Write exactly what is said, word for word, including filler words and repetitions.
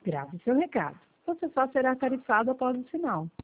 Grave seu recado. Você só será tarifado após o sinal.